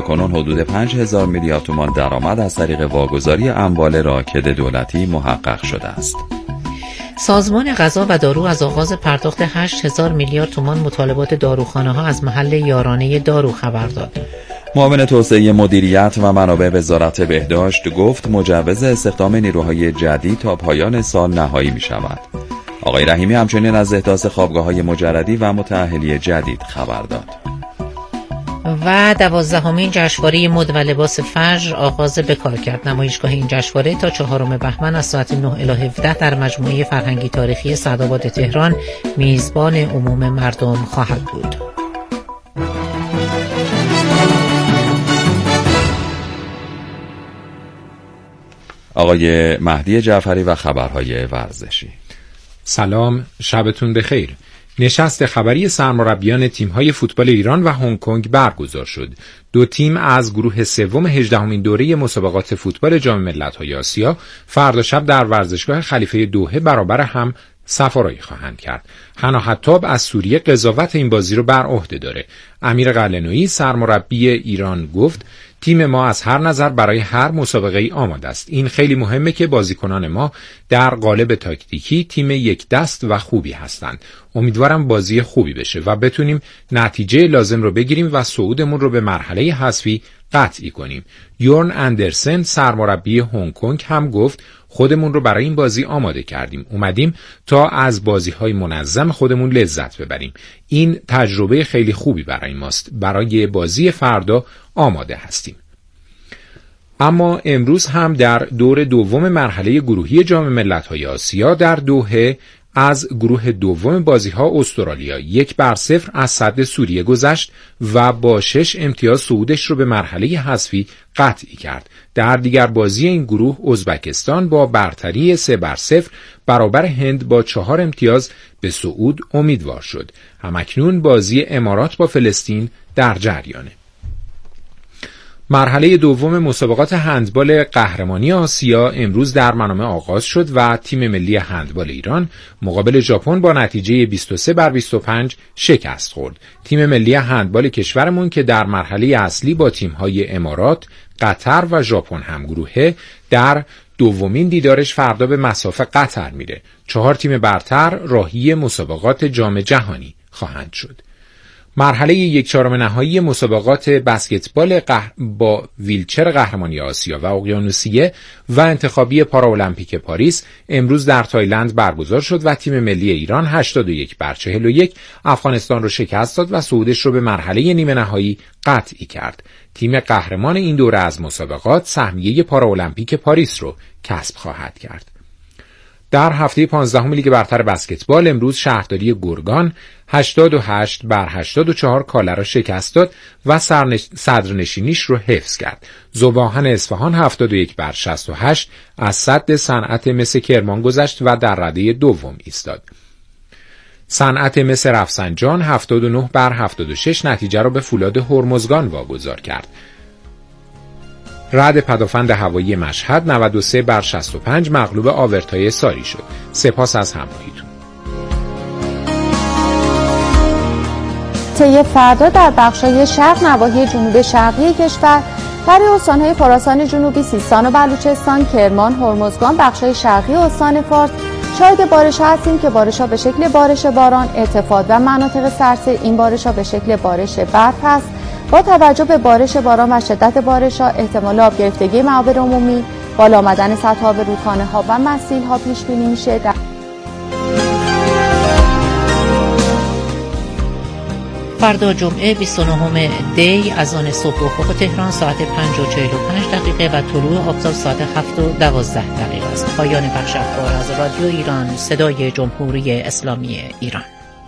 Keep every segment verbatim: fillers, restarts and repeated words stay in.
کنون حدود پنج هزار میلیارد تومان درآمد از طریق واگذاری اموال راکد دولتی محقق شده است. سازمان غذا و دارو از آغاز پرداخت هشت هزار میلیارد تومان مطالبات داروخانه‌ها از محل یارانه دارو خبر داد. معاون توسعه مدیریت و منابع وزارت بهداشت گفت مجوز استخدام نیروهای جدید تا پایان سال نهایی می شود. آقای رحیمی همچنین از احداث خوابگاه‌های مجردی و متأهلی جدید خبر داد. و دوازدهمین جشنواره مد و لباس فجر آغاز به کار کرد. نمایشگاه این جشنواره تا چهارم بهمن از ساعت نه الی هفده در مجموعه فرهنگی تاریخی سعدآباد تهران میزبان عموم مردم خواهد بود. آقای مهدی جعفری و خبرهای ورزشی. سلام، شبتون بخیر. نشست خبری سرمربیان تیم‌های فوتبال ایران و هنگ کنگ برگزار شد. دو تیم از گروه سوم هجدهمین دوره مسابقات فوتبال جام ملت‌های آسیا فردا شب در ورزشگاه خلیفه دوحه برابر هم سفارایی خواهند کرد. حنا حطاب از سوریه قضاوت این بازی رو بر عهده داره. امیر قلعه‌نویی سرمربی ایران گفت تیم ما از هر نظر برای هر مسابقه‌ای آماده است. این خیلی مهمه که بازیکنان ما در قالب تاکتیکی تیم یک دست و خوبی هستند. امیدوارم بازی خوبی بشه و بتونیم نتیجه لازم رو بگیریم و صعودمون رو به مرحله حذفی قطعی کنیم. یورن اندرسن سرمربی هنگ کنگ هم گفت خودمون رو برای این بازی آماده کردیم. اومدیم تا از بازی‌های منظم خودمون لذت ببریم. این تجربه خیلی خوبی برای ماست. برای بازی فردا آماده هستیم. اما امروز هم در دور دوم مرحله گروهی جام ملت‌های آسیا در دوحه از گروه دوم بازی‌ها استرالیا یک بر صفر از سد سوریه گذشت و با شش امتیاز صعودش رو به مرحله حذفی قطعی کرد. در دیگر بازی این گروه ازبکستان با برتری سه بر صفر برابر هند با چهار امتیاز به صعود امیدوار شد. همکنون بازی امارات با فلسطین در جریانه. مرحله دوم مسابقات هندبال قهرمانی آسیا امروز در منامه آغاز شد و تیم ملی هندبال ایران مقابل ژاپن با نتیجه بیست و سه بر بیست و پنج شکست خورد. تیم ملی هندبال کشورمون که در مرحله اصلی با تیم‌های امارات، قطر و ژاپن همگروهه در دومین دیدارش فردا به مسافه قطر میره. چهار تیم برتر راهی مسابقات جام جهانی خواهند شد. مرحله یک چهارم نهایی مسابقات بسکتبال قه... با ویلچر قهرمانی آسیا و اقیانوسیه و انتخابی پارالمپیک پاریس امروز در تایلند برگزار شد و تیم ملی ایران هشتاد و یک بر چهل و یک افغانستان رو شکست داد و صعودش رو به مرحله نیمه نهایی قطعی کرد. تیم قهرمان این دوره از مسابقات سهمیه پارالمپیک پاریس رو کسب خواهد کرد. در هفته پانزدهم لیگ برتر بسکتبال امروز شهرداری گرگان هشتاد و هشت بر هشتاد و چهار کاله را شکست داد و صدرنشینیش رو حفظ کرد. ذوباهن اصفهان هفتاد و یک بر شصت و هشت از سد صنعت مس کرمان گذشت و در رده دوم ایستاد. صنعت مس رفسنجان هفتاد و نه بر هفتاد و شش نتیجه را به فولاد هرمزگان واگذار کرد. رد پدافند هوایی مشهد نود و سه بر شصت و پنج مغلوب آورتای ساری شد. سپاس از همراهیتون. طی فردا در بخش‌های شرق نواحی جنوب شرقی کشور برای استان‌های خراسان جنوبی، سیستان و بلوچستان، کرمان، هرمزگان، بخش‌های شرقی استان فارس شاهد بارش‌ها هستیم که بارش‌ها به شکل بارش باران، ارتفاع و مناطق سرسه این بارش‌ها به شکل بارش برف است. با توجه به بارش باران و شدت بارش‌ها احتمال آب گرفتگی معابر عمومی، بالا آمدن سطح آب رودخانه‌ها و مسیل‌ها پیش بینی میشه. در فردا جمعه بیست و نهم دی از آن صبح افق تهران ساعت پنج و چهل و پنج دقیقه و طلوع آفتاب ساعت هفت و دوازده دقیقه است. پایان بخش اخبار از رادیو ایران، صدای جمهوری اسلامی ایران.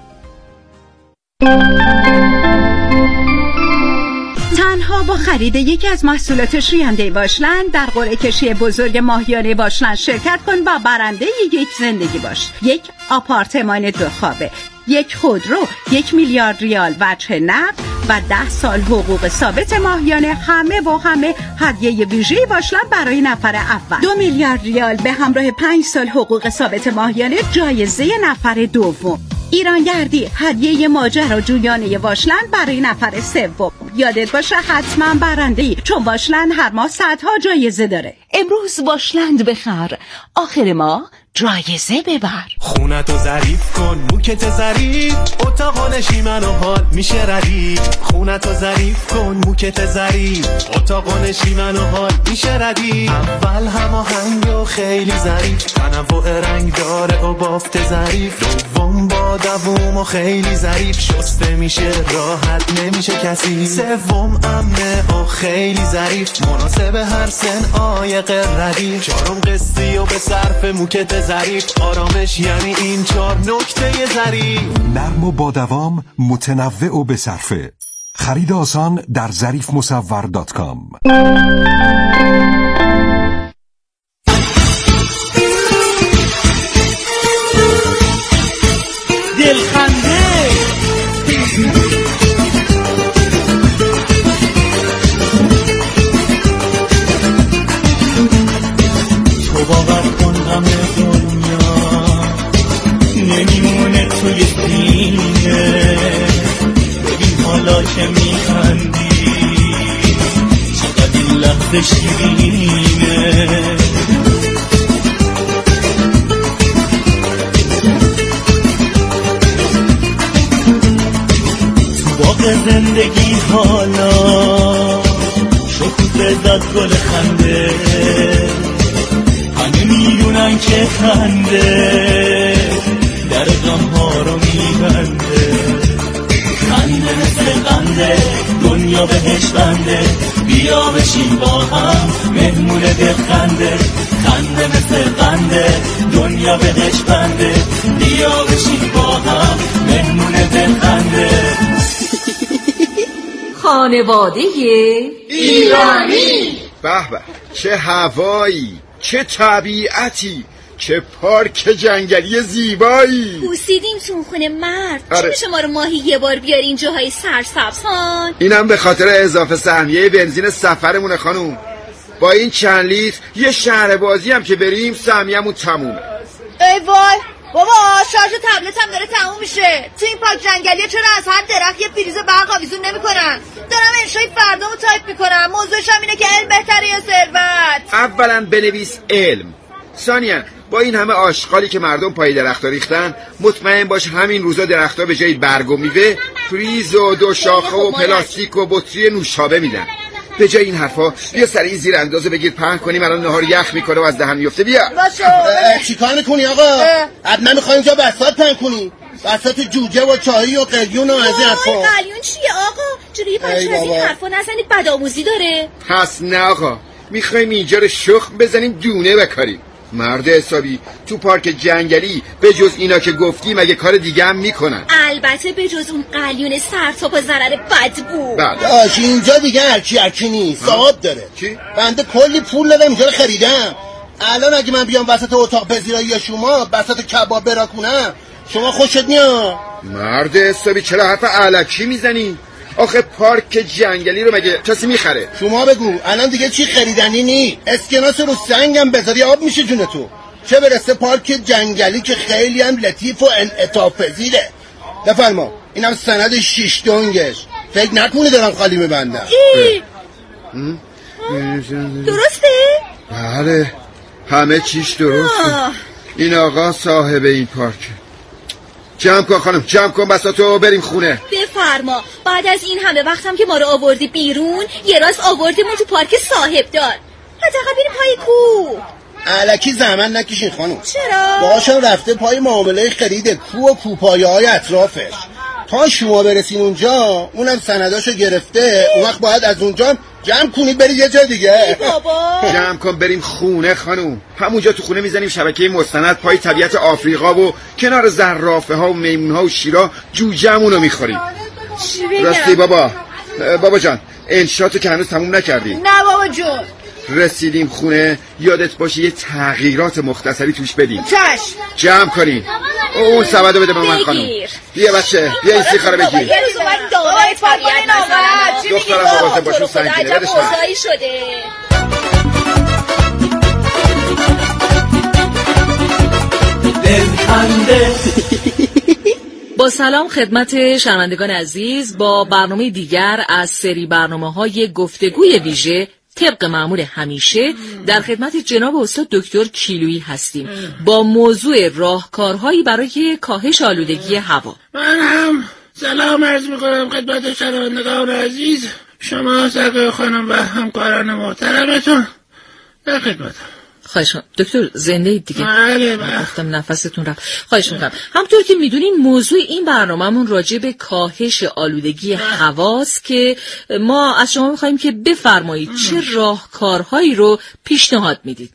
تنها با خرید یکی از محصولات شوینده واشلند در قرعه کشی بزرگ ماهیانه واشلند شرکت کن و برنده یک زندگی باش. یک آپارتمان دو خوابه، یک خودرو، یک میلیارد ریال وجه نقد و ده سال حقوق ثابت ماهیانه، همه و همه هدیه ویژه واشلند برای نفر اول. دو میلیارد ریال به همراه پنج سال حقوق ثابت ماهیانه جایزه نفر دوم. ایرانگردی هدیه ماجراجویانه واشلند برای نفر سوم. یادت باشه حتما برنده‌ای، چون واشلند هر ماه صدها جایزه داره. امروز واشلند بخر، آخر ماه جایزه ببر. خونتو ظریف کن، موکت ظریف، اتاق نشیمن و حال میشه ردیف. خونتو ظریف کن، موکت ظریف، اتاق نشیمن و حال میشه ردیف. اول هماهنگ و خیلی ظریف، تنوع رنگ داره و بافت ظریف. دوم با دوم و خیلی ظریف، شسته میشه راحت نمیشه کسی. سوم امنه و خیلی ظریف، مناسب هر سن عایق ردیف. چهارم قسطی و به صرف موکت ظریف، آرامش یعنی این چهار نکته ظریف. نرم و با دوام، متنوع و به صرفه. خرید آسان در ظریف مصور دات کام. دلخنده تو باور کن همه دنیا نمیمونه توی سینه. ببین حالا که میخندی چقدر این لحظه شیرینه. تو باغ زندگی حالا شکوفه زد گل خنده. همه میدونن که خنده در غم ها رو میبنده. خنده مثل قنده، دنیا بهش بنده. بیا بشین با هم مهمون دلخنده. خنده مثل قنده، دنیا بهش بنده. بیا بشین با هم مهمون دلخنده. خانواده ایرانی. به به، چه هوایی، چه طبیعتی، چه پارک جنگلی زیبایی. پوسیدیم تو خونه مرد. آره. چی میشه ما رو ماهی یه بار بیارین جاهای سرسبز هان؟ اینم به خاطر اضافه سهمیه بنزین سفرمونه خانوم. با این چند لیتر یه شهر بازی هم که بریم سهمیه‌مون تمومه. ای وای بابا، شارژ تبلتم داره تموم میشه. تو این پارک جنگلی چرا از هر درخت یه پریز برق آویزون نمیکنن؟ دارم انشای فردامو تایپ میکنم. موضوعش هم اینه که علم بهتره یا ثروت؟ اولا بنویس علم، ثانیاً با این همه آشغالی که مردم پای درخت‌ها ریختن، مطمئن باش همین روزا درخت‌ها به جای برگ و میوه پریز و دو شاخه و پلاستیک و بطری نوشابه میدن. به جای این حرفا بیا سریع زیر اندازه بگیر پهن کنیم، الان نهار یخ میکنه و از دهن میفته. بیا چیکار میکنی آقا؟ حتما میخوای اینجا بساط پهن کنی؟ بساط جوجه و چایی و قلیون و از این حرفا. قلیون چیه آقا؟ جوری بچه از این حرفا نزنید، بدآموزی داره. پس نه آقا، میخوایم اینجا رو شخم بزنیم دونه بکاریم. مرد حسابی تو پارک جنگلی به جز اینا که گفتی مگه کار دیگه هم میکنن؟ البته به جز اون قلیون سرتاپ و ضرر بدبو. داش اینجا دیگه هرچی هرچی نیست، ثواب داره. چی؟ بنده کلی پول دادم اینجا رو خریدم. الان اگه من بیام وسط اتاق پذیرایی یا شما وسط کباب براکنم، شما خوشت میاد؟ مرد حسابی چرا حرف الکی میزنی؟ آخه پارک جنگلی رو مگه کسی میخره؟ شما بگو الان دیگه چی خریدنی نی؟ اسکناس رو سنگم بذاری آب میشه جون تو. چه برسه پارک جنگلی که خیلی هم لطیف و انعطاف پذیره. بفرما اینم سند شیش دنگش. فکر نکنی دارم خالی میبندم. درسته؟ بله همه چیش درسته. این آقا صاحب این پارک. جمع کن خانم، جمع کن بساطو بریم خونه. بفرما. بعد از این همه وقتم که ما رو آوردی بیرون، یه راست آوردیمون تو پارک صاحب دار. حداقل بریم پای کوه. الکی زحمت نکشین خانم. چرا؟ باشم رفته پای معامله خرید کوه و کوپایه های اطرافش. تا شما برسین اونجا اونم سنداشو گرفته. اون وقت باید از اونجا جمع کنید برید یه جا دیگه. بابا جمع کن بریم خونه خانوم. همونجا تو خونه میزنیم شبکه مستند پای طبیعت آفریقا و کنار زرافه ها و میمون ها و شیرا جوجه‌مونو میخوریم. راستی بابا بابا جان انشاتو که هنوز تموم نکردی؟ نه بابا جون. رسیدیم خونه یادت باشه یه تغییرات مختصری توش بدیم. چشم. جمع کنین. اون سبدو بده به من خانم. بیا بچه بیا این سیخا رو بگیر. یه روز اومد دامه طبیعت نزنه. دخترم بابا باشون سنگینه بدش من. عجب شده. دلخنده با سلام خدمت شنوندگان عزیز، با برنامه دیگر از سری برنامه‌های گفتگوی ویژه طبق معمول همیشه در خدمت جناب استاد دکتر کیلویی هستیم با موضوع راهکارهایی برای کاهش آلودگی هوا. من هم سلام عرض می‌کنم خدمت شنوندگان عزیز، شما سرکار خانم و همکاران محترمتون در خدمتم. خواهش می‌کنم دکتر زنده دیگه. بله بله. گفتم نفستون رفت. خواهش می‌کنم. همونطور که می‌دونین موضوع این برنامه‌مون راجع به کاهش آلودگی هواست که ما از شما می‌خوایم که بفرمایید چه راهکارهایی رو پیشنهاد میدید.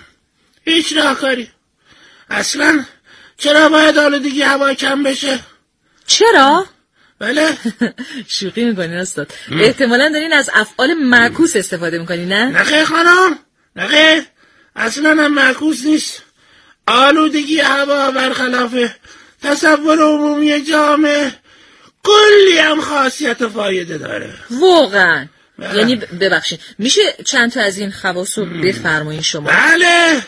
هیچ راهکاری. اصلاً چرا باید آلودگی هوا کم بشه؟ چرا؟ بله. شوخی می‌کنین استاد. احتمالاً دارین از افعال معکوس استفاده می‌کنین نه؟ نه خیر خانم. نه خیر. اصلا هم معکوس نیست. آلودگی هوا برخلاف تصور عمومی جامعه کلی هم خاصیت و فایده داره. واقعا؟ یعنی ببخشید میشه چند تا از این خواص رو بفرمایید شما؟ بله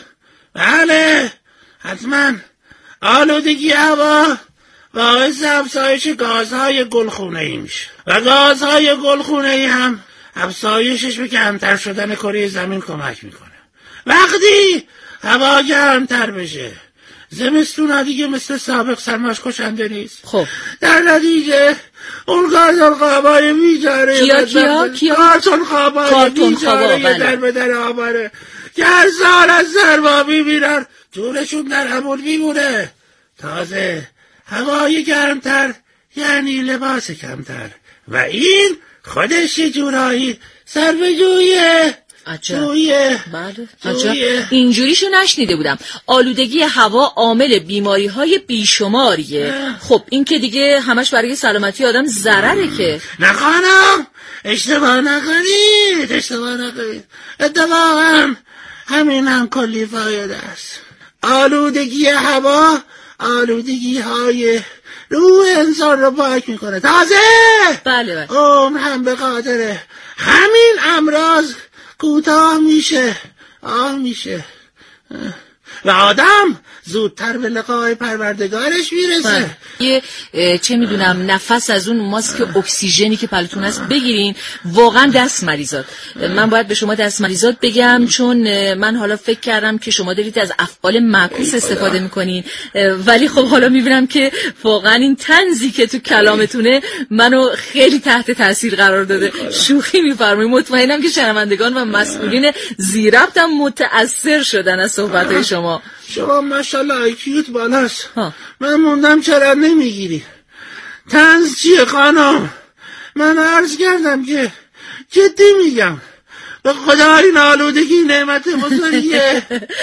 بله حتما. آلودگی هوا باعث افزایش گازهای گلخونه‌ای میشه و گازهای گلخونه‌ای هم افزایشش به کمتر شدن کره زمین کمک میکنه. وقتی هوا گرمتر بشه زمستون دیگه مثل سابق سرماش کشنده نیست. خب در نتیجه اون کارتون خوابای بیچاره کیا کیا کیا کارتون خوابای بیچاره در به در آباره که هر سال از سرما میمیرن، جونشون در همون میمونه. تازه هوای گرمتر یعنی لباس کمتر و این خودش یه جورایی سر به جویه. عجب. بله. عجب. اینجوریشو نشنیده بودم. آلودگی هوا عامل بیماری‌های بیشماریه. خب این که دیگه همش برای سلامتی آدم ضرره که. نه خانم اشتباه نکنید اشتباه نکنید اتفاقا همین هم کلی فایده است. آلودگی هوا آلودگی های روح انسان رو پاک میکنه. تازه بله بله. عمر هم به خاطر همین امراض کوتاه میشه آه میشه و آدم زودتر به لقای پروردگارش میرسه. یه چه میدونم نفس از اون ماسک اکسیژنی که پلتون هست بگیرین. واقعا دست مریضات. من باید به شما دست مریضات بگم چون من حالا فکر کردم که شما دارید از افعال معکوس استفاده میکنین، ولی خب حالا میبینم که واقعا این طنزی که تو کلامتونه منو خیلی تحت تاثیر قرار داده. شوخی میفرمایید. مطمئنم که شنوندگان و مسئولین زیربط هم متاثر شدن از صحبت‌های شما. شما ماشاءالله آیکیوت بالاست. من موندم چرا نمیگیری؟ طنز چیه خانم؟ من عرض کردم که جدی میگم به خدا این آلودگی نعمت بزرگیه.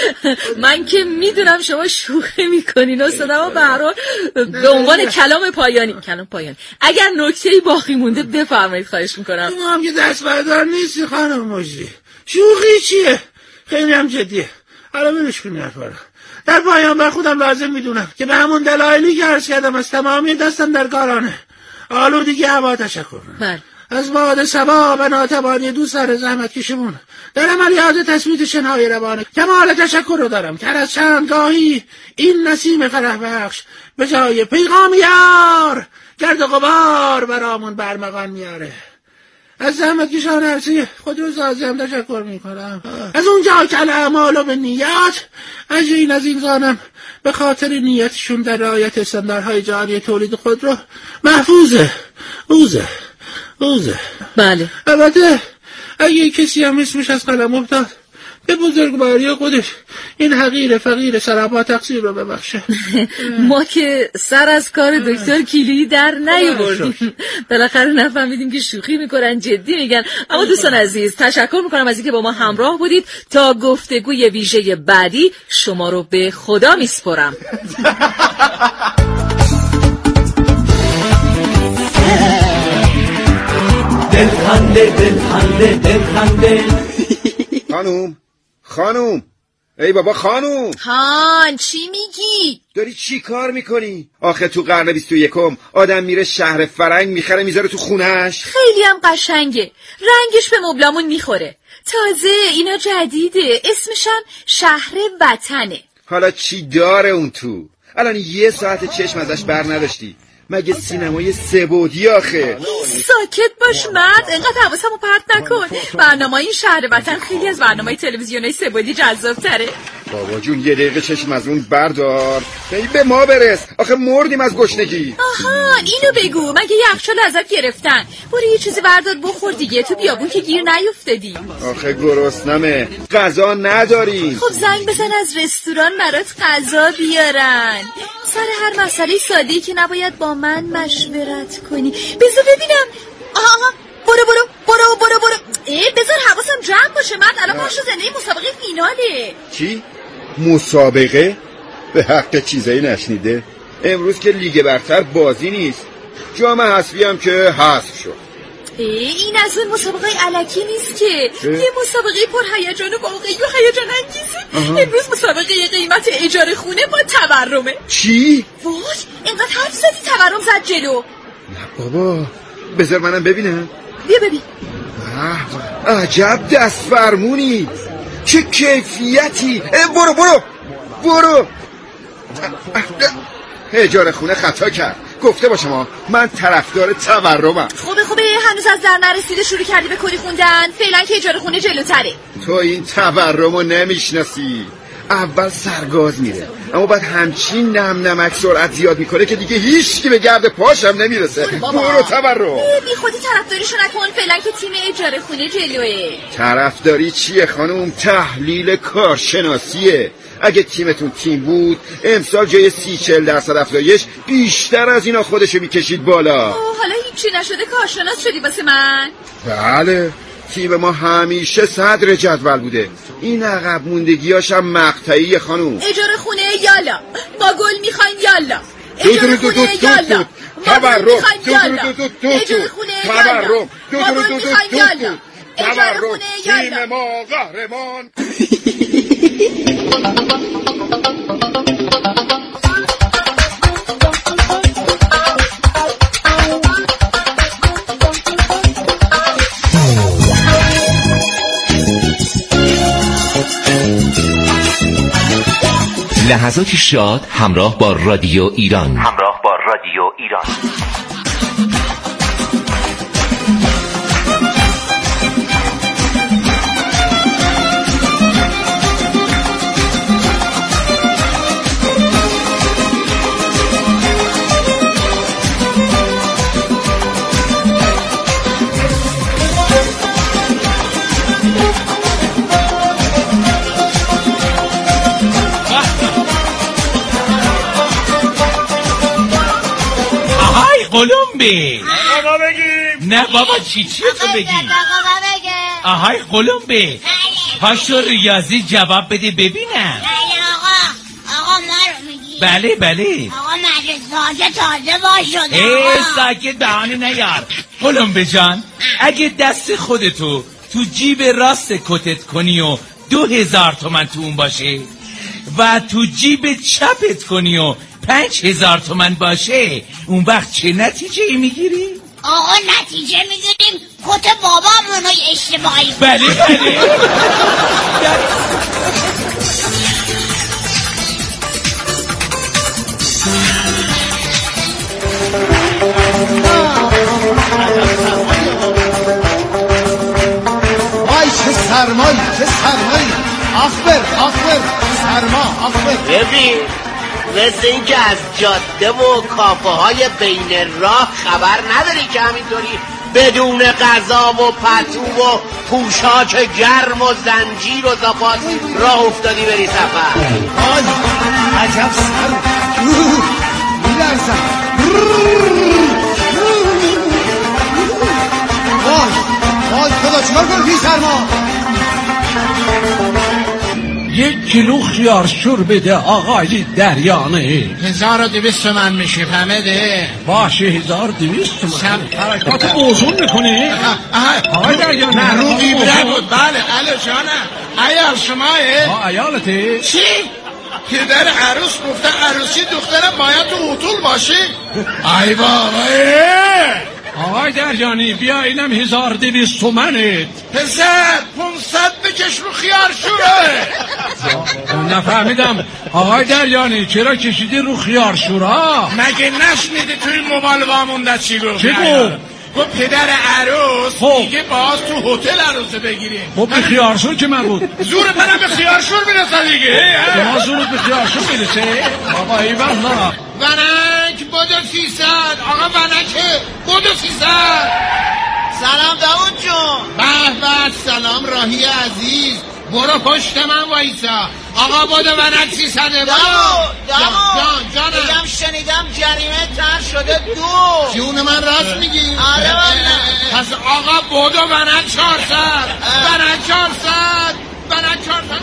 من که میدونم شما شوخی میکنین استاد، اما به هر حال به عنوان کلام پایانی کلام پایانی اگر نکته‌ای باقی مونده بفرمایید خواهش میکنم. شما هم که دست بردار نیستی خانم مجری. شوخی چیه؟ خیلی هم جدیه. حالا بلش کنی حرفا رو. در پایان بر خودم لازم میدونم که به همون دلایلی که عرض کردم از تمامی دستم در کارانه آلودگی هوا تشکر کنم. از بعد سبا و ناتوانی دو سر زحمت کشمون در عملیات تثبیت شنهای روانه کمال تشکر رو دارم که از چندگاهی این نسیم فرح بخش به جای پیغام یار گرد و غبار برامون برمغان میاره. از زحمت کشان عرصی خودروسازی هم تشکر میکنم. از اونجا که الاعمال و به نیت اجرین از این زانم به خاطر نیتشون در رعایت استانداردهای جهانی تولید خودرو محفوظه اوزه اوزه. بله. البته اگه کسی هم اسمش از قلم افتاد به بزرگواری خودش این حقیر فقیر سراپا تقصیر رو ببخشه. ما که سر از کار دکتر کیلویی در نیاوردیم. بالاخره نفهمیدیم که شوخی میکنن جدی میگن. اما دوستان عزیز تشکر میکنم از اینکه با ما همراه بودید. تا گفتگوی ویژه بعدی شما رو به خدا میسپرم. دلخنده دلخنده دلخنده. خانوم خانوم ای بابا خانوم. هان چی میگی؟ داری چی کار میکنی؟ آخه تو قرن بیست و یکم آدم میره شهر فرنگ میخره میذاره تو خونهش. خیلی هم قشنگه، رنگش به مبلامون میخوره. تازه اینا جدیده، اسمشم شهر وطنه. حالا چی داره اون تو؟ الان یه ساعت چشم ازش بر نداشتی. مگه سینمای سه‌بعدی آخه؟ ساکت باش مرد، اینقدر حواسمو پرت نکن. برنامه این شهر وطن خیلی از برنامه تلویزیونی سه‌بعدی جذاب‌تره. بابا جون یه دقیقه چشم از اون بردار، ببین به ما برس، آخه مردیم از گشنگی. آها اینو بگو، مگه یخچال ازت گرفتن؟ برو یه چیزی بردار بخور دیگه، تو بیابون که گیر نیفتادی. آخه گرسنمه، غذا نداریم. خب زنگ بزن از رستوران برات غذا بیارن. سر هر مسئله ساده‌ای که نباید با من مشورت کنی. بذار ببینم. آها برو برو برو برو برو. ای بذار حواسم جمع باشه مرد، الان پخش زنده مسابقه فیناله. چی؟ مسابقه؟ به حق چیزایی نشنیده؟ امروز که لیگ برتر بازی نیست، جام حذفی هم که حذف شد. ای این از اون مسابقه الکی نیست که یه مسابقه پر هیجان و واقعی و هیجان انگیزه. امروز مسابقه قیمت اجاره خونه با تورمه. چی؟ وای اینقدر حرف زدی تورم زد جلو. نه بابا بذار منم ببینم. بیا ببین. عجب دست فرمونی، چه کیفیتی. برو برو برو. اجاره خونه خطا کرد، گفته باشم من طرفدار تورمم. خوبه خوبه هنوز از در نرسیده شروع کردی به کلی خوندن، فعلا که اجاره خونه جلوتره. تو این تورمو نمیشناسی، اول سرگاز میره اما بعد همچین نم نمک سرعت زیاد میکنه که دیگه هیچ کی به گرد پاش هم نمیرسه. برو تورم. بی خودی طرفداریشو نکن، فعلا که تیم اجاره خونه جلوه. طرفداری چیه خانم؟ تحلیل کارشناسیه. اگه تیمتون تیم بود امسال جای سی چل درصد افزایش بیشتر از اینا خودشو میکشید بالا. اوه حالا هیچی نشده کارشناس شدی واسه من؟ بله تیم ما همیشه صدر جدول بوده، این عقب موندگیاش هم مقطعی خانوم. اجاره خونه یالا، ما گل میخوایم یالا. اجاره خونه یالا، ما گل میخوایم یالا. اجاره خونه یالا، ما گل میخوایم یالا. اجاره خونه یالا، تیم ما قهرمان. لحظاتی شاد همراه با رادیو ایران. همراه با رادیو ایران. قلمبه بابا بگیم. نه بابا چی چی تو بگی؟ آهای قلمبه پاشو ریاضی جواب بده ببینم. بله آقا. آقا ما رو میگی؟ بله بله. آقا مدرسه تازه باز شده. ای ساکت بهانه نیار. قلمبه جان اگه دست خودتو تو جیب راست کتت کنی و دو هزار تومن تو اون باشه و تو جیب چپت کنی و پنج هزار تومن باشه، اون وقت چه نتیجه ای میگیری؟ آقا نتیجه میگیریم کت بابامونو اشتباهی. بله بله. وای چه سرمایی چه سرمایی. آخبر آخبر سرما آخبر. ببین مثل این که از جاده و کافه های بین راه خبر نداری که همینطوری بدون غذا و پتو و پوشاک گرم و زنجیر و زاپاس راه افتادی بری سفر. آی عجب سر میلرزم. وای وای خدا چکار کن بی سرما. یک کیلو خیار شور بده آقای دریانه. هزار و دویست تومن میشه فهمده؟ باشه هزار دویست تومن. حرکات اوزون میکنی؟ آقای دریانه نه رو ایبره بود. بله بله جانم. عیال شمایه؟ ها عیالته؟ چی؟ پدر عروس گفته عروسی دخترم باید تو هتل باشه. ای بابا آقای درجانی بیا اینم هزار دویست تومنت. پسر پونصد بکش رو خیار شوره. نفهمیدم آقای دریانی چرا کشیدی رو خیار شورا؟ مگه نشنیدی توی موبایل وامونده چی گفت؟ چی گفت؟ گفت پدر عروس خب. میگه باز تو هتل عروسه بگیریم. خب به خیارشور که من بود زور منم به خیارشور میرسه دیگه. شما زورت به خیارشور میرسه؟ آقا ای والله ونک بودو سیصد. آقا ونکه بودو سیصد. سلام داود جون. به به سلام راهی عزیز. برو پشت من وایسا. آقا بودو ونک سیصده. داود داود جان جانم. بگم شنیدم جریمه تر شده دو. جون من راست میگی؟ آره والله. پس آقا بودو ونک چهارصد. ونک چهارصد. ونک چهارصد.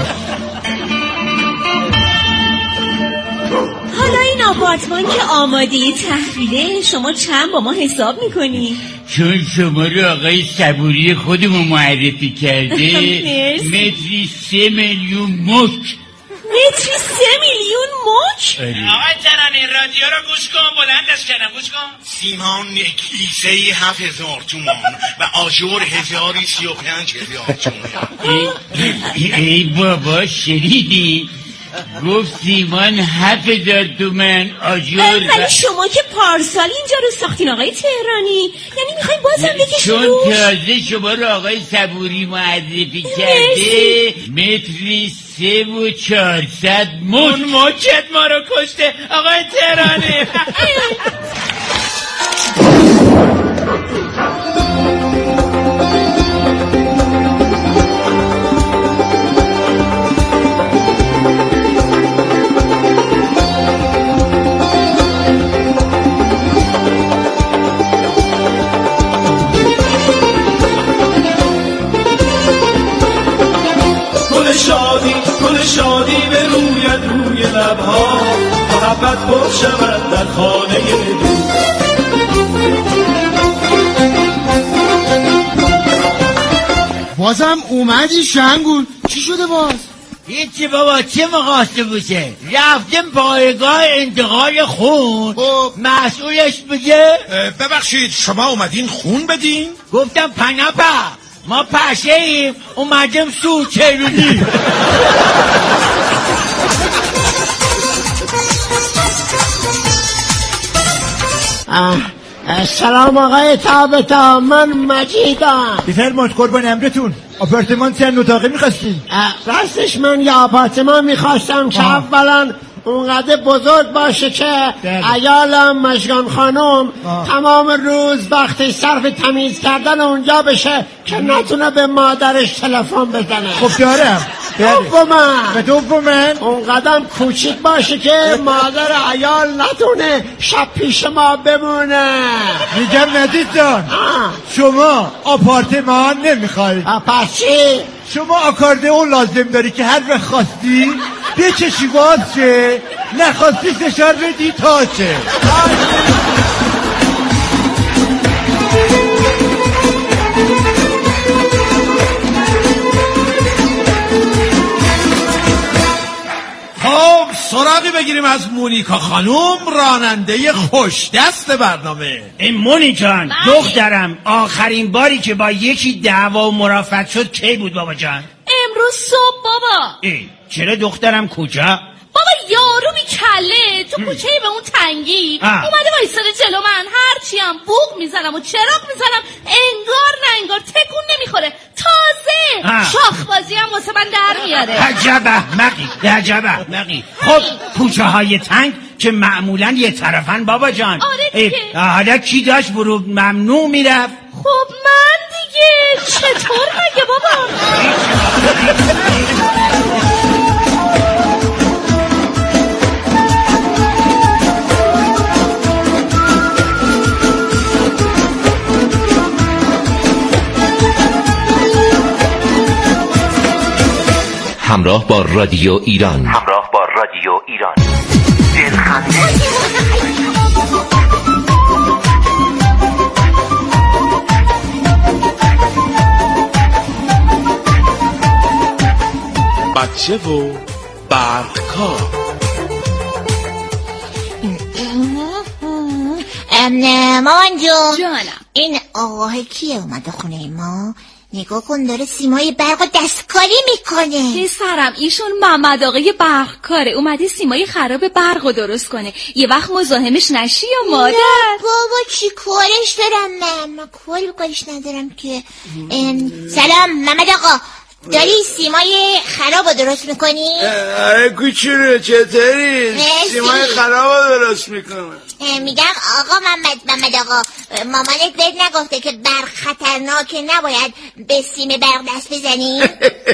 حالا این آپارتمان که آماده تحویله، شما چند با ما حساب میکنی؟ چون شما رو آقای صبوری خودمون معرفی کرده متری سه میلیون مک. متری سه میلیون مک؟ آقای ترانه رادیو رو گوش کن، بلندش کردم گوش کن. سیمان کیسه هفت هزار تومان و آجور هزاری سی و پنج هزار تومان. ای, ای بابا شنیدی؟ گفت سیمان هفت هزار تومن آجور. ولی شما که پارسال اینجا رو ساختین آقای تهرانی، یعنی میخواین بازم بکشین چون روش؟ تازه شما رو آقای صبوری معرفی کرده متری سه و چهارصد من مچت ما رو کشته آقای تهرانی. شادی گل شادی به رویت روی لبها محبت پر شود در خانه دو. بازم اومدی شنگول؟ چی شده باز؟ هیچی بابا، چه مقاسطه بوشه؟ رفتیم پایگاه انتقال خون. مسئولش بگه ببخشید شما اومدین خون بدین؟ گفتم پنپا ما پشه ایم اومدیم سو چرونی. سلام آقای تابتا، من مجیدم. بفرمایید قربان امرتون. آپارتمان چند اتاقه میخواستین؟ راستش من یه آپارتمان میخواستم که اولا اونقدر بزرگ باشه که عیالم مشگان خانم تمام روز وقتی صرف تمیز کردن اونجا بشه که نتونه به مادرش تلفن بزنه. خب دارم. دومن به دومن اونقدر کوچیک باشه که مادر عیال نتونه شب پیش ما بمونه. میگم ندید جان شما آپارتمان نمیخواید. پس چی؟ شما آکاردئون لازم داری که هر وقت خواستی بچشی باز شه، نخواستی فشار بدی تا شه. خب سراغی بگیریم از مونیکا خانوم، راننده خوشدست برنامه. این مونیکان دخترم آخرین باری که با یکی دعوا و مرافعت شد کی بود بابا جان؟ امروز صبح بابا. ای چرا دخترم کجا؟ بابا یارو بی کله تو کوچه به اون تنگی آه. اومده وایساده جلو من، هرچی هم بوق میزنم و چراغ میزنم انگار نه انگار تکون نمیخوره. تازه شاخبازی هم واسه من در میاره. عجب احمقی، عجب احمقی. خب کوچه های تنگ که معمولا یه طرفن بابا جان. آره دیگه. حالا کی داشت ورود ممنوع میرفت؟ خب من دیگه. چطور مگه بابا؟ همراه با رادیو ایران. همراه با رادیو ایران. دلخنده. بچه و برقکار. مامان جون جانم. این آقاه کیه اومده خونه ما؟ نگاه کن داره سیمای برق و دستکاری میکنه. پسرم ایشون محمد آقای برق کاره، اومده سیمای خراب برق رو درست کنه. یه وقت مزاحمش نشی یا مادر؟ نه بابا چی کارش دارم من؟ من کاری کارش ندارم که. سلام محمد آقا، داری سیمای خراب رو درست میکنی؟ آره کوچولو چطوری؟ سیمای خراب رو درست میکنم. میگم آقا محمد محمد آقا، مامانت بهت نگفته که برق خطرناکه نباید به سیم برق دست بزنی؟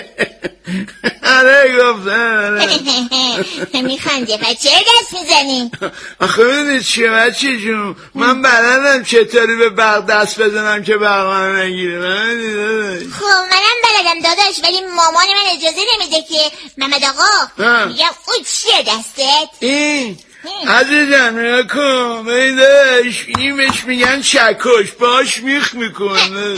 آره گفتم. میخندی پس چه دست میزنی؟ آخه میدونی چیه بچه جون، من بلدم چطوری به برق دست بزنم که برق من نگیره. خب منم بلدم داداش، ولی مامان من اجازه نمیده که. محمد آقا میگم اون چیه دستت؟ این عزیزم نگاه کن بیدش، این بهش میگن چکش، باش میخ میکنه.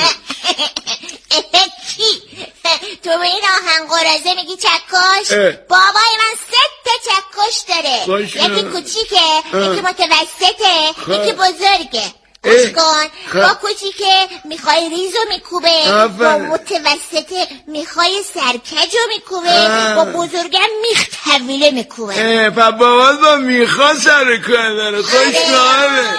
کی؟ تو به این آهنگ قرازه میگی چکش؟ بابای من سه تا چکش داره، یکی کوچیکه، یکی متوسطه، یکی بزرگه. گوش کن، با کوچیکه میخوای ریزو میکوبه، با متوسطه میخوای سرکجو میکوبه، با بزرگم میخ طویله میکوبه. پا بابات با میخوا سر کن داره، خوش کاره.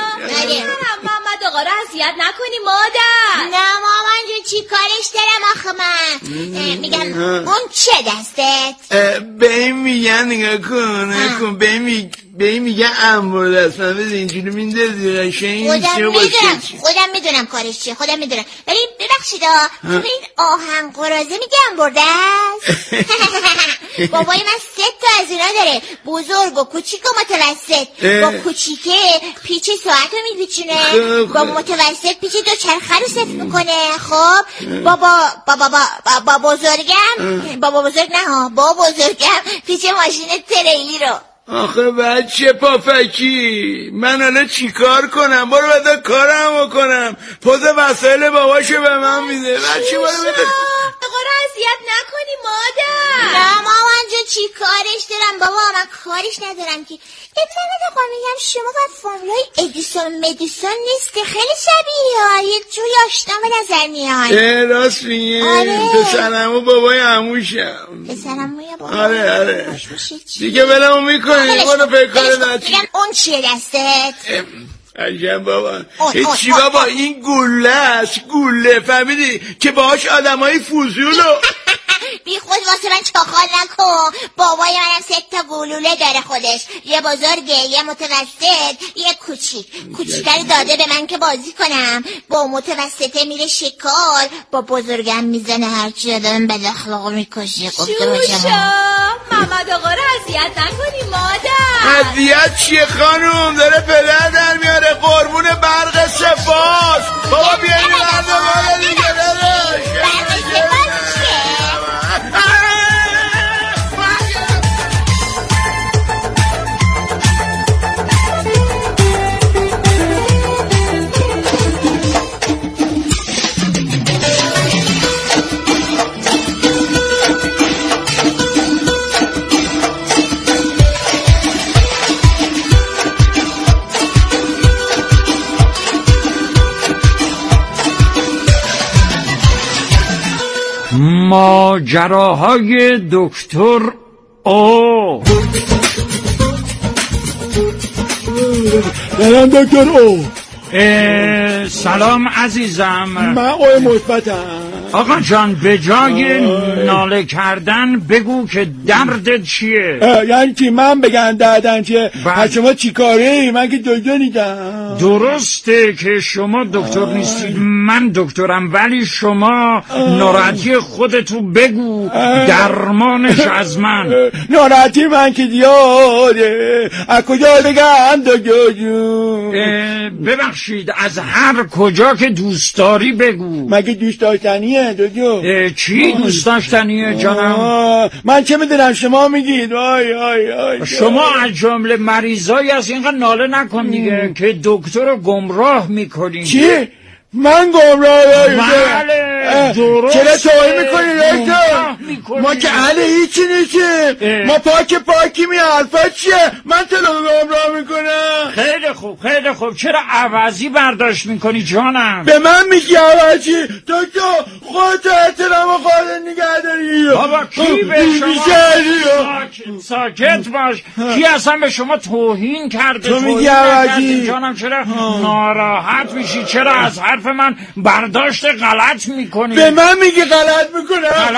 محمد آقا رو اذیت نکنی مادر. نه مامان جون چی کارش دارم آخه من؟ میگم اون چه دستت؟ به این میگن نگاه کن نگاه کن به این به این میگن انبار دست. من بذار اینجوری میندازی قشنگ خودم میدونم خودم میدونم کارش چیه، خودم میدونم، ولی ببخشید تو به این آهنگ قرازه میگه انبار دست؟ بابای من سه تا از اینا داره، بزرگ و کوچیک و متوسط. با کوچیکه پیچ ساعت رو میپیچونه، با متوسط پیچ دو چرخه رو صفر میکنه. خب بابا بابا با بزرگم بابا بزرگ نه ها با بزرگم پیچ ماشین تریلی رو. آخه بچه پافکی، من الان چی کار کنم؟ برو بدا کارم کنم. پوز وسایل باباشو به من میده. بچه برو بدا آقا رو اذیت نکنی مادر. نه مامان جو چی کارش دارم بابا، من کارش ندارم که. ابتدا آقا میگم شما باید فرمولای ادیسون مدیسون نیست که خیلی شبیه ها، یه جوی آشنا به نظر میاد. اه راست میگه. پسرمو بابای عموشم. پسرمو یا بابا؟ آره آره دیگه بلمو میکنی. برو پیکار نچی. اون چیه دستت؟ عجب بابا هیچی بابا، این گوله است، گوله فهمیدی که باهاش آدمای فضولو. بی خود واسه من چاخال نکن. بابای منم سه تا گلوله داره خودش، یه بزرگه یه متوسط یه کوچیک. کوچیکر داده به من که بازی کنم، با متوسطه میره شکار، با بزرگم میزنه هرچی آدم بد اخلاق میکشه. گفته باشم محمد آقا رو اذیت نکنی مادر. اذیت چیه خانوم؟ داره پدر در میاره قربون برق سفاس. بابا بیایی برق بالا دیگه داداش. برق سفاس چیه؟ ماجراهای دکتر او. سلام دکتر او. سلام عزیزم، من آقای مثبتم. آقا جان به جای ناله کردن بگو که دردت چیه؟ یعنی چی من بگم دردن چیه؟ از شما چی کاره؟ من که دکتر نیستم. درسته که شما دکتر نیستید، من دکترم، ولی شما ناراحتی خودتو بگو، درمانش از من. ناراحتی من که دیاره، از کجا بگم دکتر جون؟ ببخشید از هر کجا که دوست داری بگو. مگه دوست داشتنیه دکتر؟ چی دوست داشتنیه جانم؟ من چه میدونم شما میگید. آی آی آی شما از جمله مریضایی از اینقدر ناله نکن دیگه که دکتر رو گمراه میکنی. چی؟ من گمراه بله درست. چرا توهین میکنی دکتر؟ ما که اهل هیچی نیستیم، ما پاک پاکی می حرفا چیه؟ من تلو گمراه میکنم. خیلی خوب خیلی خوب، چرا عوضی برداشت میکنی جانم؟ به من میگی عوضی؟ دکتر خودت احترام خودت نگه داری. بابا کی به شما ساکت, ساکت باش. کی اصلا به شما توهین کرده؟ تو میگی عوضی جانم. چرا ناراحت میشی؟ چرا از حرف من برداشت غلط میکنی؟ به من میگی غلط میکنم؟